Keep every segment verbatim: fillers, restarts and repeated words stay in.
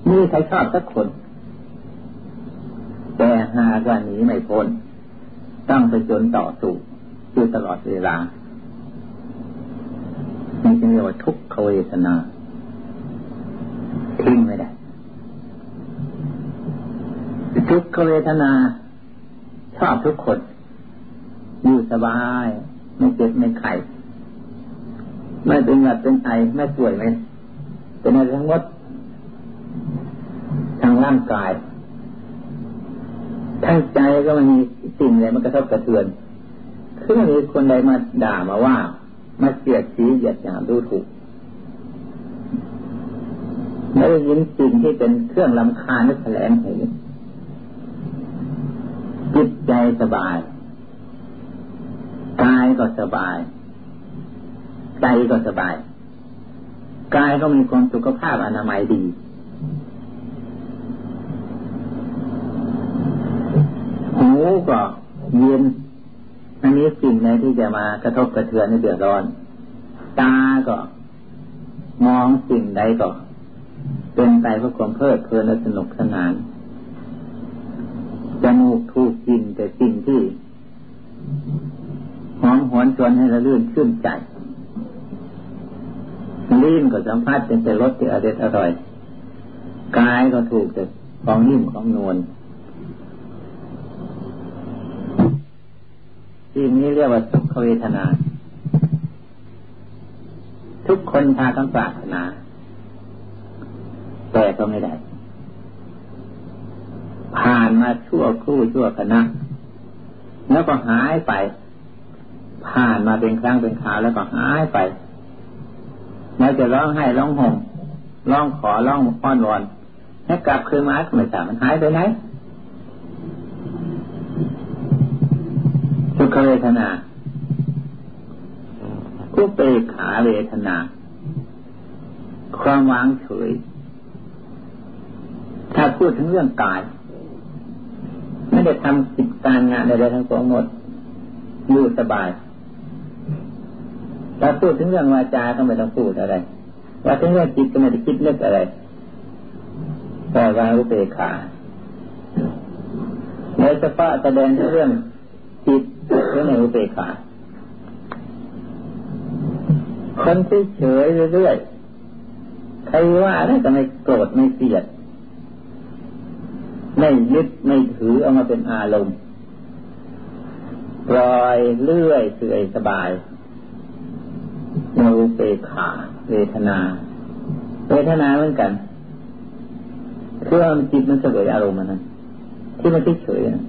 มีใครชอบสักคนแต่หากว่าหนีไม่พ้นต้องไปจนต่อสู้อยู่ตลอดเวลานี่จึงเรียกว่าทุกขเวทนาทิ้งไม่ได้ทุกขเวทนาชอบทุกคนอยู่สบายไม่เจ็บไม่ไข้ไม่เป็นหวัดเป็นไอไม่ป่วยไม่เป็นอะไรทั้งหมดทางร่างกายทางใจก็มันมีสิ่งอะไรมันกระทบกระเทือนคือมีคนใดมาด่ามาว่ามาเสียดสีเหยียดหยามดูถูกไม่ได้ยินสิ่งที่เป็นเครื่องรำคาญและแสลงหูจิตใจสบายกายก็สบายใจก็สบายกายก็มีความสุขภาพอนามัยดีหูก็เย็นอันนี้สิ่งไหนที่จะมากระทบกระเทือนให้เดือดร้อนตาก็มองสิ่งใดก็เป็นไปเพื่อความเพลิดเพลินและสนุกสนานจมูกถูกกินแต่สิ่งที่หอมหวนชวนให้ระลื่นชื่นใจลิ้นก็สัมผัสเป็นแต่รสที่อร่อยอร่อยกายก็ถูกแต่ของนิ่มของนวลสิ่งนี้เรียกว่าทุกขเวทนาทุกคนพากันปรารถนาแต่ก็ไม่ได้ผ่านมาชั่วครู่ชั่วขณะแล้วก็หายไปผ่านมาเป็นครั้งเป็นคราวแล้วก็หายไปแล้วจะร้องไห้ร้องห่มร้องขอร้องอ้อนวอนให้กลับคืนมาก็ไม่ทราบมันหายไปไหนทุกขเวทนาอุเบกขาเวทนาความวางเฉยถ้าพูดถึงเรื่องกายไม่ได้ทำกิจการงานใดๆทั้งปวงหมดอยู่สบายถ้าพูดถึงเรื่องวาจาก็ไม่ต้องพูดอะไรว่าถึงเรื่องจิตก็ไม่ได้คิดนึกอะไรแต่วางอุเบกขาโดยเฉพาะแสดงเรื่องจิตเรื่องอุเบกขาคนที่เฉยเรื่อยๆใครว่าได้ก็ไม่โกรธไม่เกลียดไม่ยึดไม่ถือเอามาเป็นอารมณ์ปล่อยเลื่อยเฉยสบายโนอุเบกขาเวทนาเวทนาเหมือนกันคือว่าจิตมันเสวยอารมณ์มันนั้นที่มันเฉยๆ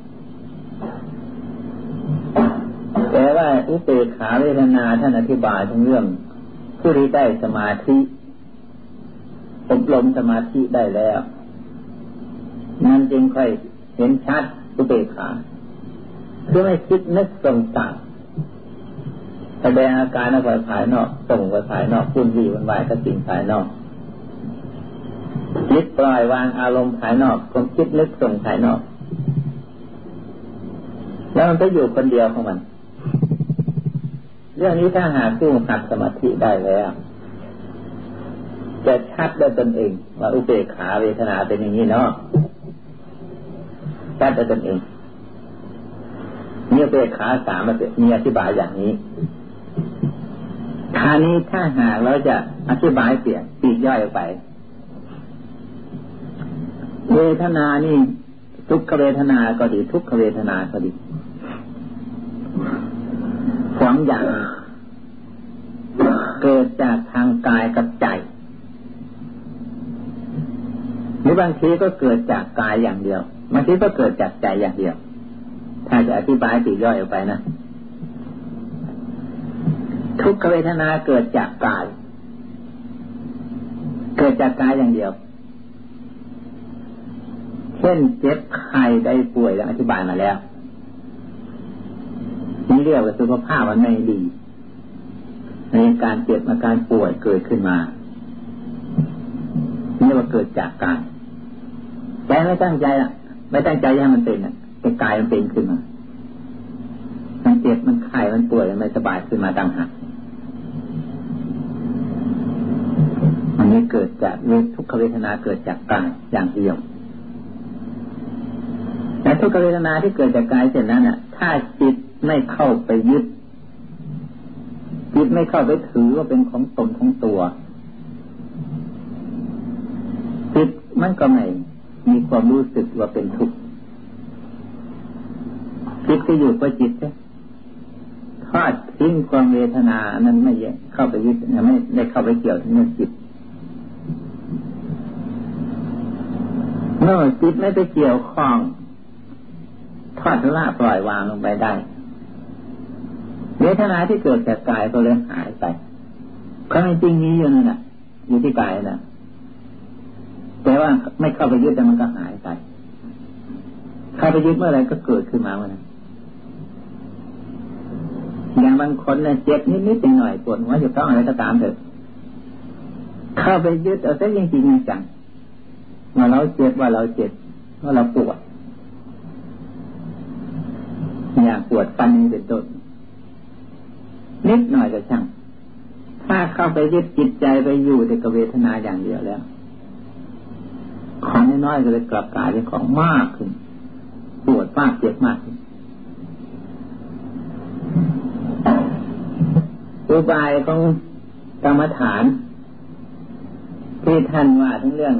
แต่ว่าอุเบกขาเวทนาท่านอธิบายทั้งเรื่องผู้ที่ได้สมาธิอบรมสมาธิได้แล้วมันจึงค่อยเห็นชัดอุเบกขาคือไม่คิดนึกสงสารแสดงอาการออกไปภายนอกส่งไปภายนอกพุ่นวี่วันวายกับสิ่งภายนอกคิดปล่อยวางอารมณ์ภายนอกความคิดนึกส่งภายนอกแล้วมันก็อยู่คนเดียวของมันเรื่องนี้ถ้าหากผู้หัดสมาธิได้แล้วจะชัดได้ตนเองว่าอุเบกขาเวทนาเป็นอย่างนี้เนาะชัดได้ตนเองมีอุเบกขาสามมันมีอธิบายอย่างนี้คราวนี้ถ้าหากเราจะอธิบายเสียปีกย่อยออกไปเวทนานี่ทุกขเวทนาก็ดีทุกขเวทนาก็ดีสองอย่างเกิดจากทางกายกับใจหรือบางทีก็เกิดจากกายอย่างเดียวบางทีก็เกิดจากใจอย่างเดียวถ้าจะอธิบายปลีกย่อยออกไปนะทุกขเวทนาเกิดจากกายเกิดจากกายอย่างเดียวเช่นเจ็บไข้ได้ป่วยแล้วอธิบายมาแล้วนี่เรียกว่าสุขภาพมันไม่ดีในการเจ็บอาการป่วยเกิดขึ้นมานี่ว่าเกิดจากกายแต่ไม่ตั้งใจอ่ะไม่ตั้งใจให้มันเป็นอ่ะแต่กายมันเป็นขึ้นมามันเจ็บมันไข้มันป่วยมันไม่สบายขึ้นมาต่างหากอันนี้มีเกิดจากทุกขเวทนาเกิดจากกายอย่างเดียวแต่ทุกขเวทนาที่เกิดจากกายเช่นนั้นน่ะถ้าจิตไม่เข้าไปยึดจิตไม่เข้าไปถือว่าเป็นของตนของตัวจิตมันก็ไม่มีความรู้สึกว่าเป็นทุกข์จิตก็อยู่กับจิตใช่ทอดทิ้งความเวทนานั้นไม่เข้าไปยึดไม่ได้เข้าไปเกี่ยวในจิตเมื่อจิตไม่ไปเกี่ยวข้องทอดละปล่อยวางลงไปได้เวทนาที่เกิดจากกายก็เลยหายไปความจริงนี้อยู่นั่นแหละอยู่ที่กายนะแต่ว่าไม่เข้าไปยึดแต่มันก็หายไปเข้าไปยึดเมื่อไรก็เกิดขึ้นมาเมื่อนั้นอย่างบางคนเนี่ยเจ็บนิดๆหน่อยปวดหัวอยู่ต้องอะไรก็ตามเถอะเข้าไปยึดเอาซะจริงๆจังว่าเราเจ็บว่าเราเจ็บว่าเราปวดอย่างปวดฟันนี่เป็นต้นนิดหน่อยก็ช่างถ้าเข้าไปยึดจิตใจไปอยู่แต่กับเวทนาอย่างเดียวแล้วของน้อยๆก็เลยกลับกลายเป็นของมากขึ้นปวดมากเจ็บมากอุบายของกรรมฐานที่ท่านว่าทั้งเรื่อง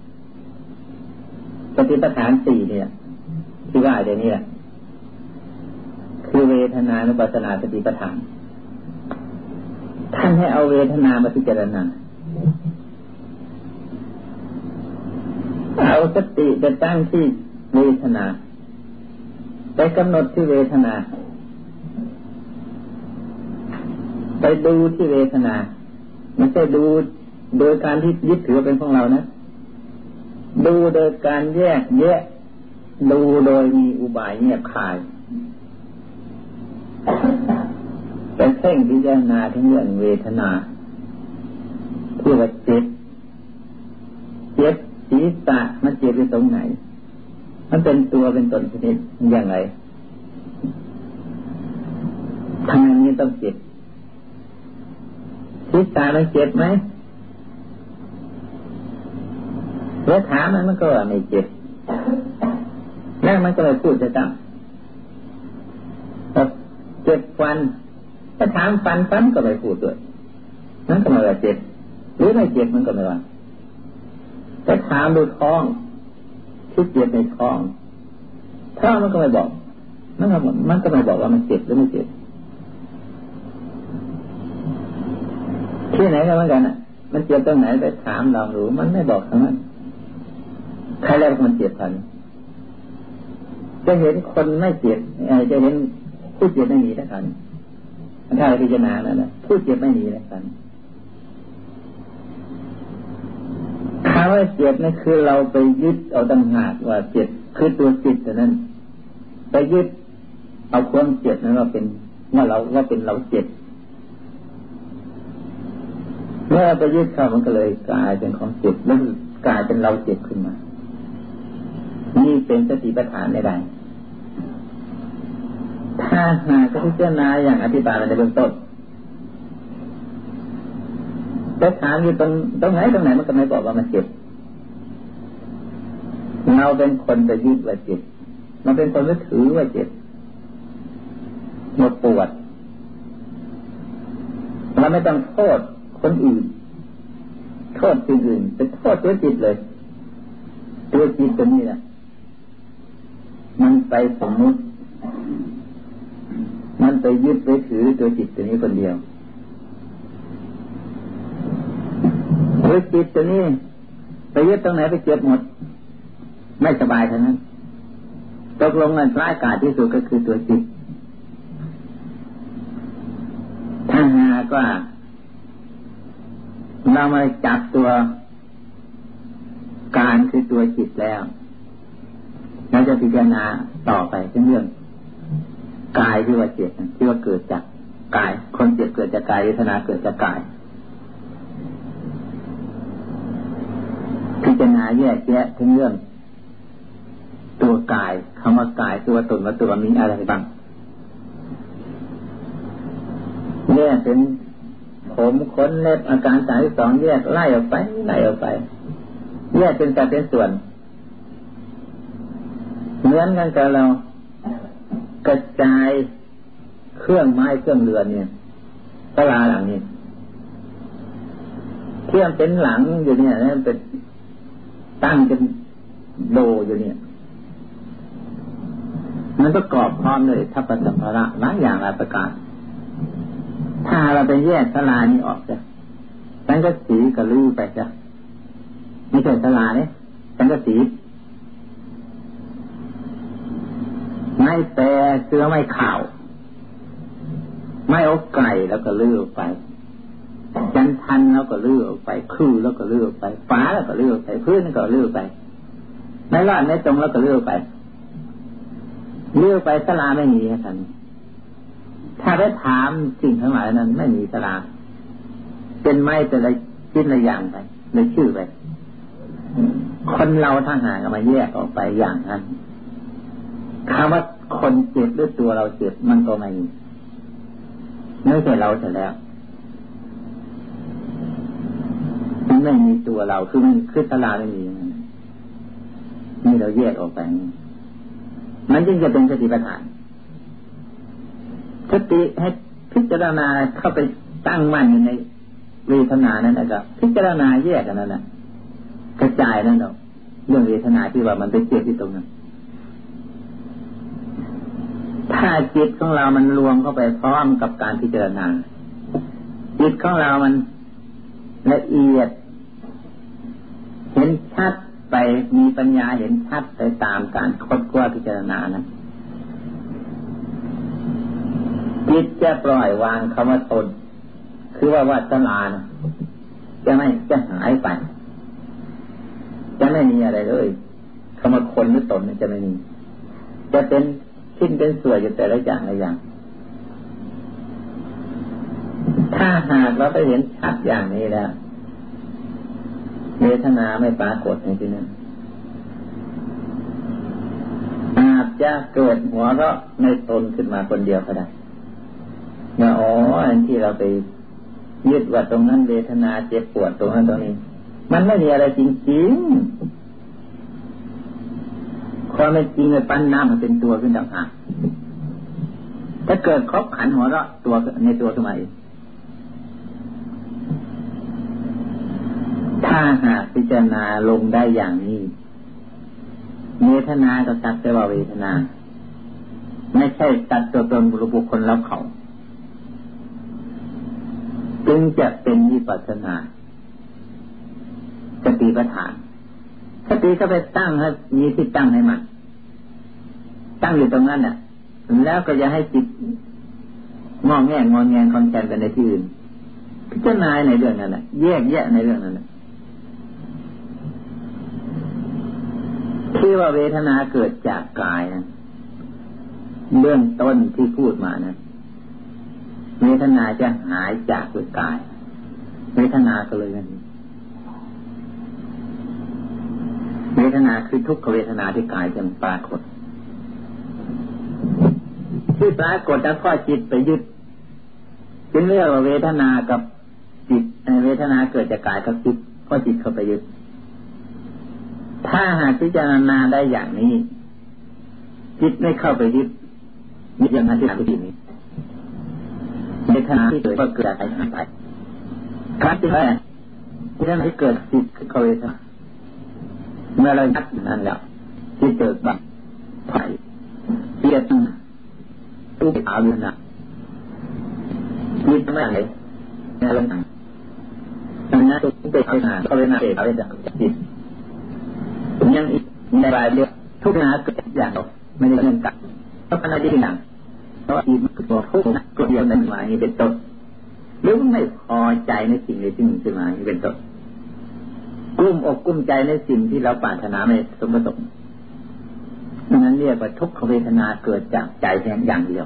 สติปัฏฐานสี่เนี่ยที่ว่าเดี๋ยวนี้แหละคือเวทนานุปัสสนาสติปัฏฐานท่านให้เอาเวทนามาพิจารณาเอาสติไปตั้งที่เวทนาไปกำหนดที่เวทนาไปดูที่เวทนาไม่ใช่ดูโดยการที่ยึดถือเป็นของเรานะดูโดยการแยกแยะดูโดยมีอุบายแยบคายไปเพ่งพิจารณาทั้งเรื่องเวทนาที่ว่าเจ็บเจ็บศีรษะมันเจ็บอยู่ตรงไหนมันเป็นตัวเป็นตนชนิดอย่างไรทำไมนี้ต้องเจ็บศีรษะมันเจ็บไหมแล้วถามมันมันก็ว่าไม่เจ็บแล้วมันก็เลยพูดจะตั้งเจ็บฟันถ้าถามฟันฟันก็ไม่พูดด้วยนั่นก็ไม่ว่าเจ็บหรือไม่เจ็บมันก็ไม่ว่าถ้าถามดูท้องที่เจ็บในท้องท้องมันก็ไม่บอกมันก็มันก็ไม่บอกว่ามันเจ็บหรือไม่เจ็บที่ไหนก็เหมือนกันอ่ะมันเจ็บตรงไหนไปถามลองรู้มันไม่บอกทั้งนั้นใครแล้วมันเจ็บทันจะเห็นคนไม่เจ็บจะเห็นผู้เจ็บไม่หนีแล้วกันถ้าเราพิจารณาแล้วนะผู้เจ็บไม่หนีแล้วกันคำว่าเจ็บนั่นคือเราไปยึดเอาต่างหากว่าเจ็บคือตัวจิตแต่นั้นไปยึดเอาความเจ็บนั้นว่าเป็นว่าเราว่าเป็นเราเจ็บเมื่อไปยึดเข้ามันก็เลยกลายเป็นของเจ็บแล้วกลายเป็นเราเจ็บขึ้นมานี่เป็นสติปัฏฐานไม่ได้ถ้าหากพิจารณาอย่างอธิบายในเบื้องต้นจะถามอยู่ตรงตรงไหนตรงไหนมันก็ไม่บอกว่ามันเจ็บเราเป็นคนไปยึดว่าเจ็บเราเป็นคนไปถือว่าเจ็บหมดปวดเราไม่ต้องโทษคนอื่นโทษสิ่งอื่นเป็นโทษตัวจิตเลยตัวจิตตัวนี้แหละมันไปสมมุติมันไปยึดไปถือตัวจิตตัวนี้คนเดียวตัวจิตตัวนี้ไปยึดตรงไหนไปเจ็บหมดไม่สบายทั้งนั้นตกลงมันร้ายกาจที่สุดก็คือตัวจิตถ้าหากว่าเรามาจับตัวการคือตัวจิตแล้วเราจะพิจารณาต่อไปเรื่องกายที่ว่าเจ็บที่ว่าเกิดจากกายคนเจ็บเกิดจากกายเวทนาเกิดจากกายพิจารณาแยกแยะถึงเรื่องตัวกายคำว่ากายตัวตนว่าตัวมีอะไรบ้างเนี่ยเป็นผมขนเล็บอาการสามสิบสองแยกไล่ออกไปไล่ออกไปแยกเป็นสัดเป็นส่วนเหมือนกันกับเรากระจายเครื่องไม้เครื่องเรือนเนี่ยศาลาหลังนี้เครื่องเป็นหลังอยู่เนี่ยนะเป็นตั้งเป็นโดอยู่เนี่ยมันประกอบพร้อมเลยทัพพสัมภาระหลายอย่างหลายประการถ้าเราไปแยกศาลานี้ออกจ้ะสังกะสีก็ลื้อไปจ้ะไม่ใช่ศาลาเนี่ยสังกะสีไม้แต่เสื้อไม้ข่าวไม้อกไก่แล้วก็ลื้อออกไปจันทันแล้วก็ลื้อออกไปคือแล้วก็ลื้อออกไปฟ้าแล้วก็ลื้อออกไปพื้นแล้วก็ลื้อออกไปไม้ลาดไม้ตรงแล้วก็ลื้อออกไปลื้อไปศาลาไม่มีท่านถ้าได้ถามสิ่งทั้งหลายนั้นไม่มีศาลาเป็นไม้แต่ละชิ้นละอย่างไปเลยชื่อไปคนเราถ้าหากเอามาแยกออกไปอย่างนั้นคำว่าคนเจ็บด้วยตัวเราเจ็บมันก็ไม่มีไม่ใช่เราเสร็จแล้วมันไม่มีตัวเราคือมันคือศาลาไม่มีนี่เราแยกออกไปมันจึงจะเป็นสติปัฏฐานสติให้พิจารณาเข้าไปตั้งมั่นอยู่ในเวทนานั้นนะครับพิจารณาแยกกันนั่นแหละกระจายนั่นเนาะเรื่องเวทนาที่ว่ามันไปเจ็บที่ตรงนั้นถ้าจิตของเรามันรวมเข้าไปพร้อมกับการพิจารณาจิตของเรามันละเอียดเห็นชัดไปมีปัญญาเห็นชัดไปตามการค้นคว้าพิจารณานั้นจิตจะปล่อยวางคำว่าตนคือว่าวาสนานะจะไม่จะหายไปจะไม่มีอะไรเลยคำว่าคนหรือตนจะไม่มีจะเป็นชิ้นเป็นส่วนอยู่แต่ละอย่างละอย่างถ้าหากเราไปเห็นชัดอย่างนี้แล้วเวทนาไม่ปรากฏในที่นั้นอาจจะเกิดหัวเราะในตนขึ้นมาคนเดียวก็ได้ว่าอ๋ออันที่เราไปยึดว่าตรงนั้นเวทนาเจ็บปวดตรงนั้นตรงนี้มันไม่มีอะไรจริงๆความเป็นจริงเลยปั้นน้ำมันเป็นตัวขึ้นต่างหากถ้าเกิดครบขันหัวเราะตัวในตัวขึ้นมาเองถ้าหากพิจารณาลงได้อย่างนี้เวทนาก็สักแต่ว่าเวทนาไม่ใช่ตัดตัวตนบุคคลแล้วเขาจึงจะเป็นวิปัสสนาสติปัฏฐานสติก็ไปตั้งให้มีที่ตั้งให้มันตั้งอยู่ตรงนั้นน่ะแล้วก็อย่าให้จิตงอแงงอนแงงคอนแทนไปในที่อื่นพิจารณาในเรื่องนั้นน่ะแยกแยะในเรื่องนั้นน่ะที่ว่าเวทนาเกิดจากกายนะเรื่องต้นที่พูดมานะเวทนาจะหายจากด้วยกายเวทนาก็เลยนั่นเวทนาคือทุกขเวทนาที่กายจะปรากฏที่ปรากฏแล้วก็จิตไปยึดจึงเรียกว่าเวทนากับจิตเวทนาเกิดจากกายกับจิตก็จิตเข้าไปยึดถ้าหากพิจารณาได้อย่างนี้จิตไม่เข้าไปยึดยึดอย่างนั้นที่ทำที่นี้เวทนาที่เกิดก็เกิดอะไรไปครับที่ว่าที่นั้นที่เกิดจิตคือเวทนาเมื่อเรายัดนั้นแล้วที่เกิดแบบไผ่เสียดตู้อาวุธนะจิตไม่ไหนในลมหายดังนั้นตัวเป็นเอาหนาเขาเป็นนาเอกเอาเป็นจิตยังอีกในรายเดียวทุกนาเกิดอย่างเดียวไม่ได้เรื่องกันเพราะอะไรที่หนังเพราะจิตมันตัวทุกข์ตัวเดียวในหมายนี้เป็นต้นหรือไม่พอใจในสิ่งใดสิ่งหนึ่งขึ้นมานี้เป็นต้นกุ้มอกกุ้มใจในสิ่งที่เราปรารถนาไม่สมประสงค์นั้นเรียกว่าทุกขเวทนาเกิดจากใจแค่อย่างเดียว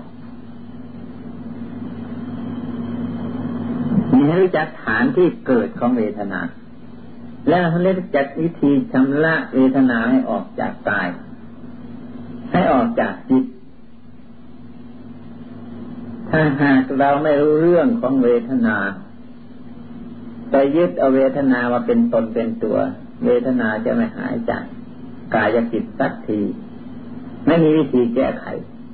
มีให้รู้จักฐานที่เกิดของเวทนาและให้รู้จักวิธีชำระเวทนาให้ออกจากกายให้ออกจากจิตถ้าหากเราไม่รู้เรื่องของเวทนาไปยึดเอาเวทนามาเป็นตนเป็นตัวเวทนาจะไม่หายจากกายจิตสักทีไม่มีวิธีแก้ไข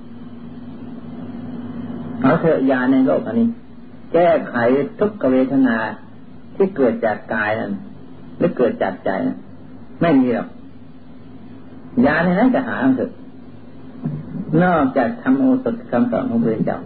เอาเถอะยาในโลกอันนี้แก้ไขทุกขเวทนาที่เกิดจากกายนั้นหรือเกิดจากใจนั้นไม่มีหรอกยาในนั้นจะหาเถอะนอกจากทำโอสถคำสอนของพระเจ้า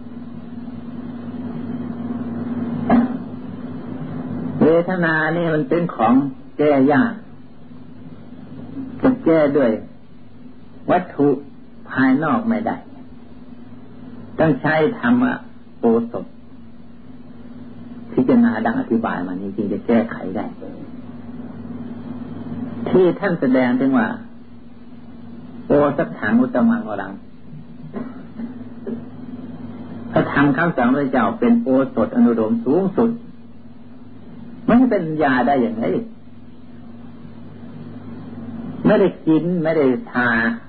เวทนานี่มันเป็นของแก้ยากจะแก้ด้วยวัตถุภายนอกไม่ได้ต้องใช้ธรรมโอสถพิจารณาดังอธิบายมานี้จึงจะแก้ไขได้ที่ท่านแสดงถึงว่าโอสัทถังอุตตมังวรังพระธรรมคำสอนพระเจ้าเป็นโอสถอนุโลมสูงสุดมันจะเป็นยาได้อย่างไรไม่ได้กินไม่ได้ทา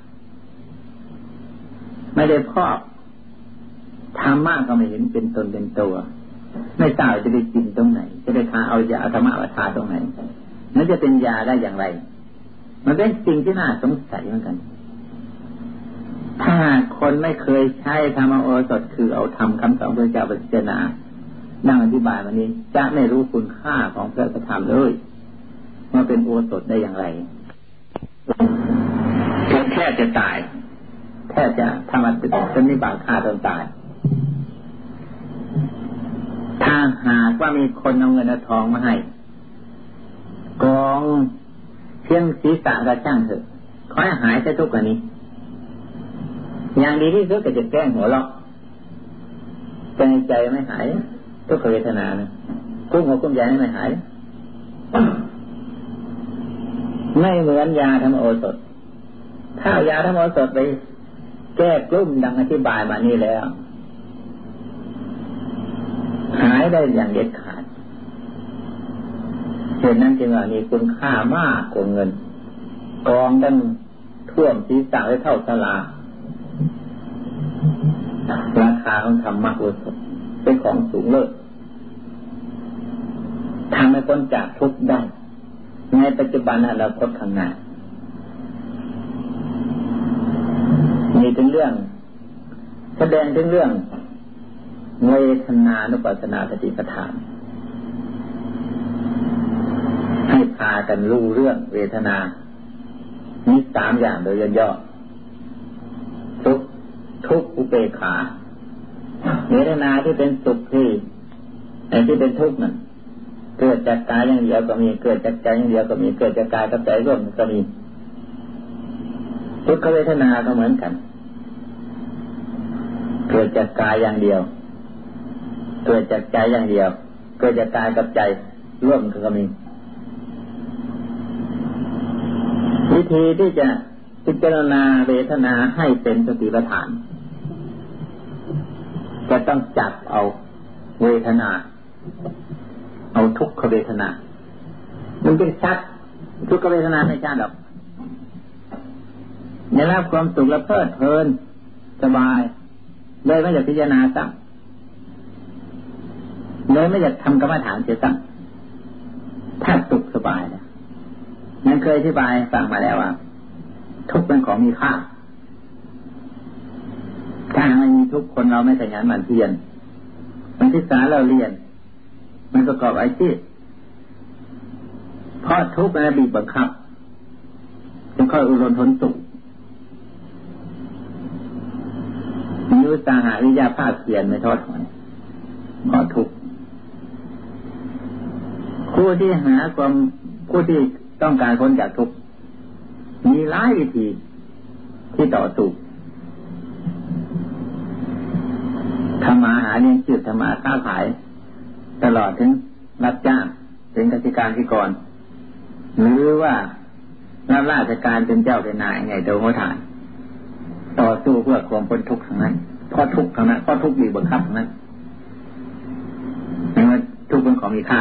ไม่ได้พอกธรรมะก็ไม่เห็นเป็นตนเป็นตัวไม่ทราบจะได้กินตรงไหนจะได้ทาเอายาธรรมะมาทาตรงไหนมันจะเป็นยาได้อย่างไรมันเป็นสิ่งที่น่าสงสัยเหมือนกันถ้าคนไม่เคยใช้ธรรมโอสถคือเอาธรรมคำสอนพระเจ้าพิจารณานั่งอธิบายวันนี้จะไม่รู้คุณค่าของพระธรรมเลยว่าเป็นโอสถได้อย่างไรแค่จะตายแค่จะทำอัตตนิบาตฆ่าตนตายถ้าหากว่ามีคนเอาเงินเอาทองมาให้กองเพียงศีรษะกระช่างเถอะขอให้หายไปทุกข์กว่านี้อย่างดีที่สุดก็จะแกล้งหัวเราะใจใจไม่หายทุกขเวทนานะกุ้งหัวกุ้งใหญ่ไม่หายไม่เหมือนยาธรรมโอสถถ้ายาธรรมโอสถไปแก้กลุ่มดังอธิบายมานี่แล้วหายได้อย่างเด็ดขาดเหตุนั้นจึงว่ามีคุณค่ามากกว่าเงินกองตั้งท่วมศีรษะไว้เท่าศาลาราคาของธรรมะโอสถเป็นของสูงเลิศทำให้พ้นจากทุกข์ได้ในปัจจุบันอนาคตข้างหน้ามีเป็นเรื่องแสดงถึงเรื่องเวทนานุปัสสนาสติปัฏฐานให้พากันรู้เรื่องเวทนามีสามอย่างโดยย่อๆทุกทุกอุเบกขาเวทนาที่เป็นสุขที่ไอ้ที่เป็นทุกข์นั่นเกิดจากกายอย่างเดียวก็มีเกิดจากใจอย่างเดียวก็มีเกิดจากกายกับใจร่วมก็มีทุกขเวทนาก็เหมือนกันเกิดจากกายอย่างเดียวเกิดจากใจอย่างเดียวเกิดจากกายกับใจร่วมก็มีวิธีที่จะพิจารณาเวทนาให้เป็นสติปัฏฐานจะต้องจับเอาเวทนาเอาทุกขเวทนามันเป็นชัดทุกขเวทนาไม่ชัดหรอกในรับความสุขและเพลิดเพลินสบายเลยไม่อยากพิจารณาซ้ำเลยไม่อยากทำกรรมฐานเสียซ้ำถ้าสุขสบายนะนั่นเคยอธิบายฟังมาแล้วว่าทุกข์เป็นของมีค่าถ้าไม่มีทุกข์คนเราไม่ขยันหมั่นเพียรมันศึกษาเราเรียนมันประกอบอาชีพเพราะทุกข์มันบีบบังคับจะค่อยอุรนทนสุขมีอุตสาหะวิทยาภาคเพียรไม่ทอดถอยเพราะทุกข์ผู้ที่หาความผู้ที่ต้องการพ้นจากทุกข์มีหลายวิธีที่ต่อสู้ทำมาหาเลี้ยงชีพทำมาค้าขายตลอดถึงรับจ้างเป็นเกษตรกรที่ก่อนหรือว่ารับราชการเป็นเจ้าเป็นนายไงโดยหัวฐานต่อสู้เพื่อความพ้นทุกข์ทั้งนั้นเพราะทุกข์ทั้งนั้นเพราะทุกข์บีบบังคับทั้งนั้นไม่ว่าทุกข์เป็นของมีค่า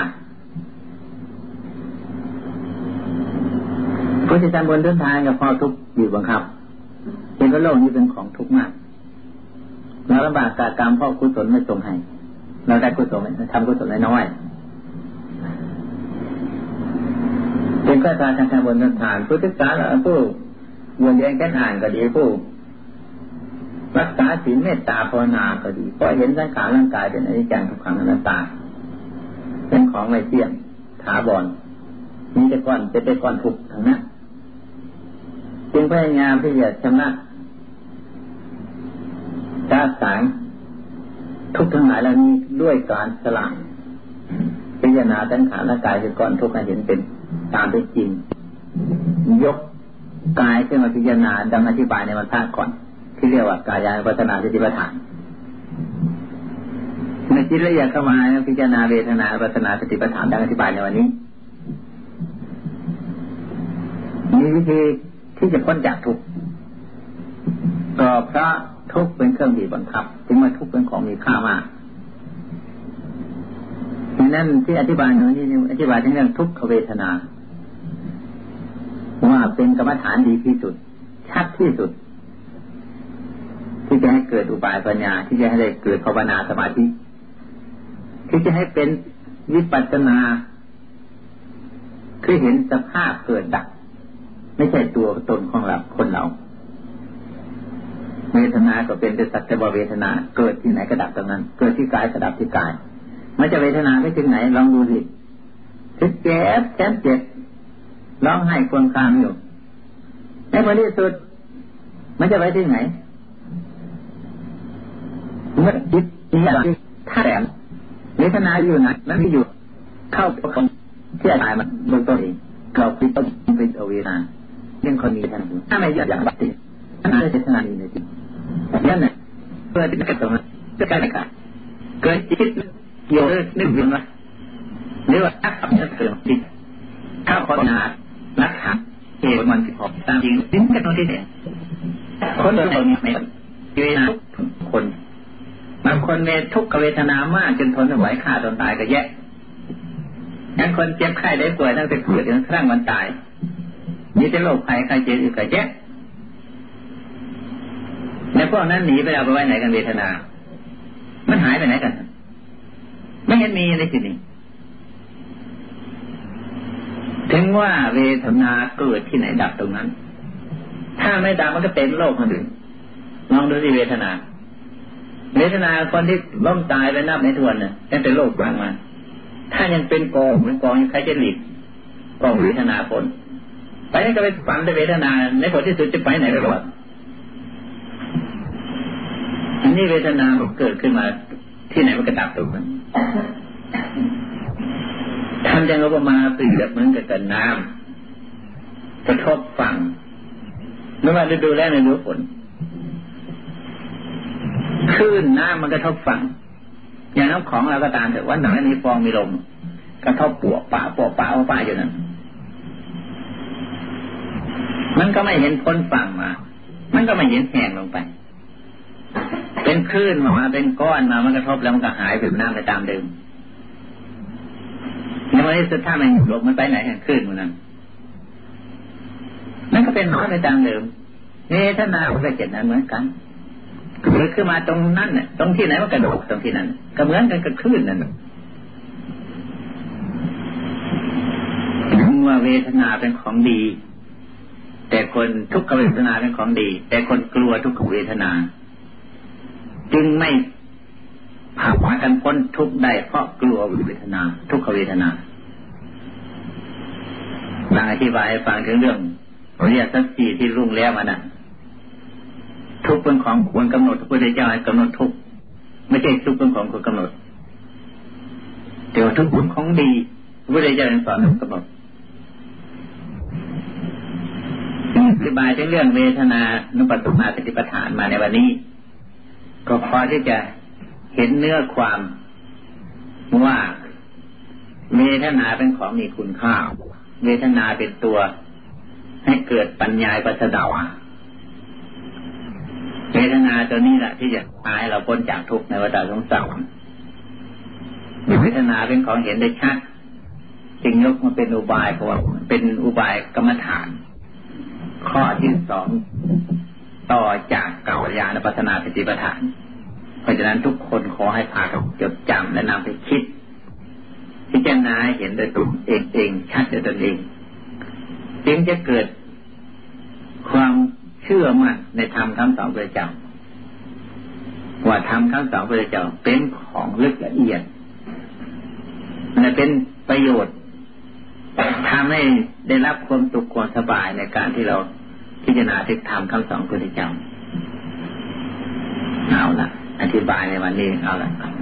ผู้ที่ทำบนเดินทางกับเพราะทุกข์บีบบังคับเห็นว่าโลกนี้เป็นของทุกข์มากเราลำบากกากรรมเพราะกุศลไม่ส่งให้เราได้กุศลทำกุศลน้อยเป็นข้าราชการบนฐานผู้ศึกษาผู้วนเวียนกันอ่านก็ดีผู้รักษาศีลเมตตาภาวนาก็ดีเพราะเห็นสังขารร่างกายเป็นอนิจจังทุกขังอนัตตาเป็นของไม่เที่ยงถาวรมีแต่ก้อนเป็นแต่ก้อนทุกข์ทั้งนั้นจึงพยายามที่จะชำระสาสางทุกข์ทั้งหลายเหล่านี้ด้วยการสละพิจารณาสังขารร่างกายเป็นก้อนทุกข์ให้เห็นเป็นตามเป็นจริงยกกายขึ้นมาพิจารณาดังอธิบายในวันพระก่อนที่เรียกว่ากายานุปัสสนาสติปัฏฐานเมื่อจิตละเอียดเข้ามาพิจารณาเวทนานุปัสสนาสติปัฏฐานดังอธิบายในวันนี้มีวิธีที่จะพ้นจากทุกข์ก็เพราะทุกข์เป็นเครื่องบีบบังคับจึงว่าทุกข์เป็นของมีค่ามากดังนั้นที่อธิบายในวันนี้อธิบายถึงเรื่องทุกขเวทนาว่าเป็นกรรมฐานดีที่สุดชัดที่สุดที่จะให้เกิดอุบายปัญญาที่จะให้ได้เกิดภาวนาสมาธิที่จะให้เป็นวิปัสสนาคือเห็นสภาพเกิดดับไม่ใช่ตัวตนของเราคนเราเวทนาก็เป็นแต่สักแต่ว่าเวทนาเกิดที่ไหนก็ดับตรงนั้นเกิดที่กายก็ดับที่กายมันจะเวทนาไปถึงไหนลองดูสิถึงเจ็บแสนเจ็บร้องไห้ครวญครางอยู่ในผลที่สุดมันจะไปที่ไหนเมื่อจิตมีอะไรถ้าแหลมเวทนาอยู่ไหนมันไม่อยู่เข้าคนที่ตายมันเบื้องต้นเองเราคิดต้องเป็นเวทนาเรื่องคนมีทันทีถ้าไม่อย่างบัตติถ้าไม่ได้เวทนาอยู่ในจิตนั่นแหละเพื่อที่จะเกิดตรงนั้นจะการอะไรเกิดจิตเกี่ยวนึกถึงว่าหรือว่าถ้าทำจะเกิดจิตถ้าคนนารักษาเหตุมันสิบหกตามจริงดิ้นกันตรงที่ไหนคนเราเนี่ยไม่เวทนาคนบางคนเวททุกขเวทนามากจนทนไม่ไหวฆ่าตนตายก็แย่งั้นคนเจ็บไข้ได้ป่วยตั้งแต่เกิดจนกระทั่งวันตายนี่จะโรคภัยไข้เจ็บอีกก็แย่ในพวกนั้นหนีไปเอาไปไว้ไหนกันเวทนามันหายไปไหนกันไม่เห็นมีในที่นี้ถึงว่าเวทนาเกิดที่ไหนดับตรงนั้นถ้าไม่ดับมันก็เป็นโรคคนอื่นลองดูสิเวทนาเวทนาคนที่ล้มตายไปนับในทวนเนี่ยยังเป็นโรคบางมาถ้ายังเป็นกองเป็นกองใครจะหลีกกองเวทนาคนไปนี่ก็ไปฝันในเวทนาในผลที่สุดจะไปไหนก็รอดอันนี้เวทนาเกิดขึ้นมาที่ไหนมันก็ดับตรงนั้นทำอย่างอุปมาเปรียบเหมือนกับน้ำกระทบฝั่งเมื่อวันฤดูแล้งในฤดูฝนคลื่นน้ำมันกระทบฝั่งอย่างน้ำของเราก็ตามแต่ว่าหนังมีฟองมีลมกระทบปวกป่าปวกป่าเอาป่าอยู่นั้นมันก็ไม่เห็นพ้นฝั่งมามันก็ไม่เห็นแห้งลงไปเป็นคลื่นมาเป็นก้อนมามันกระทบแล้วมันก็หายไปน้ำไปตามเดิมในวันที่สุดถ้ามันหลบมันไปไหนแห่งคลื่นมันนั้นนั่นก็เป็นน้ำไปตามเดิมเวทนาก็เจ็ดนั้นเหมือนกันหรือขึ้นมาตรงนั้นเนี่ยตรงที่ไหนมันกระโดดตรงที่นั้นก็เหมือนกันกับคลื่นนั่นถึงว่าเวทนาเป็นของดีแต่คนทุกขเวทนาเป็นของดีแต่คนกลัวทุกขเวทนาจึงไม่ผ่าหากันพ้นทุกข์ได้เพราะกลัวเวทนาทุกขเวทนาดังอธิบายให้ฟังถึงเรื่องอริยสัจสี่ที่รุ่งแล้วมานะทุกข์เป็นของควรกำหนดพระพุทธเจ้าให้กำหนดทุกข์ไม่ใช่ทุกข์เป็นของควรกำหนดแต่ว่าทุกข์เป็นของดีพระพุทธเจ้าสอนให้กำหนดอธิบายถึงเรื่องเวทนานุปัสสนาสติปัฏฐานมาในวันนี้ก็พอที่จะเห็นเนื้อความว่าเวทนาเป็นของมีคุณค่าเวทนาเป็นตัวให้เกิดปัญญาปัสสาวะเวทนาตัวนี้แหละที่จะพาให้เราพ้นจากทุกข์ในวัฏสงสารเวทนาเป็นของเห็นได้ชัดจึงยกมาเป็นอุบายเพราะว่าเป็นอุบายกรรมฐานข้อที่สองต่อจากกัลยาณปัสสนาสติปัฏฐานเพราะฉะนั้นทุกคนขอให้พากันจดจำและนำไปคิดพิจารณาเห็นโดยตัวเองเองชัดโดยตนเองจึงจะเกิดความเชื่อมั่นในธรรมคำสอนพระเจ้าว่าธรรมคำสอนพระเจ้าเป็นของลึกละเอียดและเป็นประโยชน์ทำให้ได้รับความสุขความสบายในการที่เราพิจารณาถึงธรรมคำสอนพระเจ้าเอาละอธิบายในวันนี้เอาละ